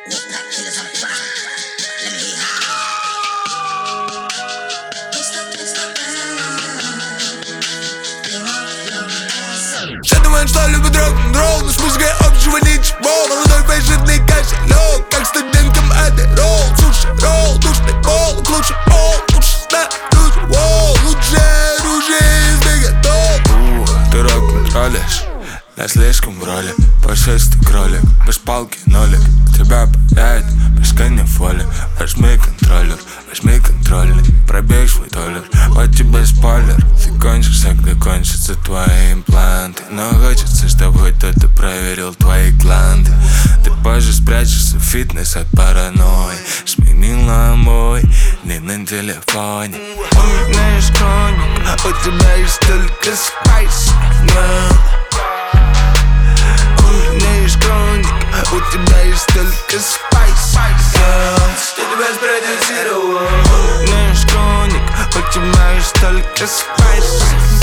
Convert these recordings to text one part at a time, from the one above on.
Все думают, что любят рок-н-ролл, но с музыкой общего ничего. Молодой бэйжирный кошелек, как студенткам Адderall. Суши, ролл, душный пол, лучше пол, лучше снаружи, воу. Лучшее оружие из мегатон. Ты рок-н-роллишь, я слишком в роли. Пушистый кролик, без палки нолик. Тебя паяет, без канифоли. Возьми контроллер, пробей свой доллар. Вот тебе спойлер, ты кончишься, когда кончатся твои импланты. Но хочется, чтобы кто-то проверил твои гланды. Ты позже спрячешься в фитнес от паранойи. Сменила мой не на телефоне. У меня есть хроник, у тебя есть только спайс. У тебя есть только спайс. Ты тебя спродюсировал. У меня есть хроник, у тебя есть только спайс.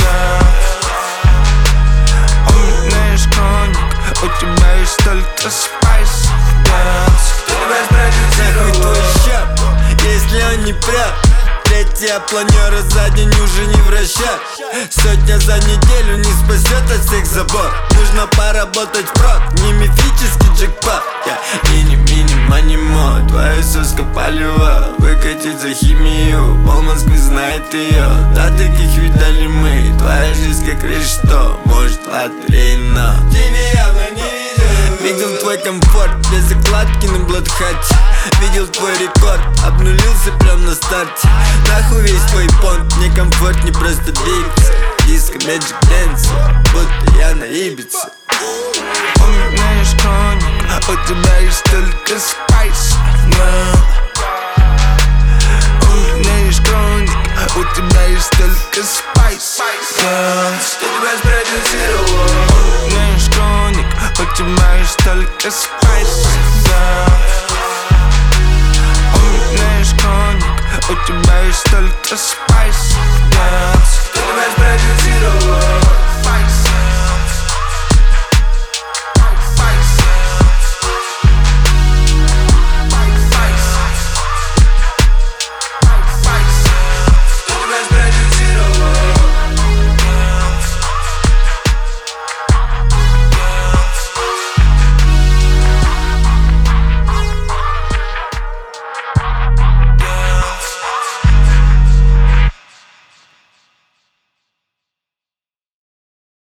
У меня есть хроник, у тебя есть только спайс. Ты тебя спродюсировал. Нахуй твой щап, если он не прав. Третья планера за день уже не вращать. Сотня за неделю не спасет от всех забот. Нужно поработать впрок, не мифический джекпот. Я мини-мани-мо, твоя соска полева. Выкатить за химию, пол Москвы знает ее. Да таких видали мы, твоя жизнь как решето. Может лотерейно, тебе явно не видел. Видел твой комфорт, без закладки на блатхате. Видел твой рекорд, обнулился прям на старте. Нахуй весь твой понт, мне комфорт не просто двигаться. Диско, Magic Dance, будто я на Ибице. У меня есть хроник, у тебя есть только спайс. У меня есть хроник, у тебя есть только спайс. Ты тебя спродюсировал. У меня есть хроник, у тебя есть только спайс.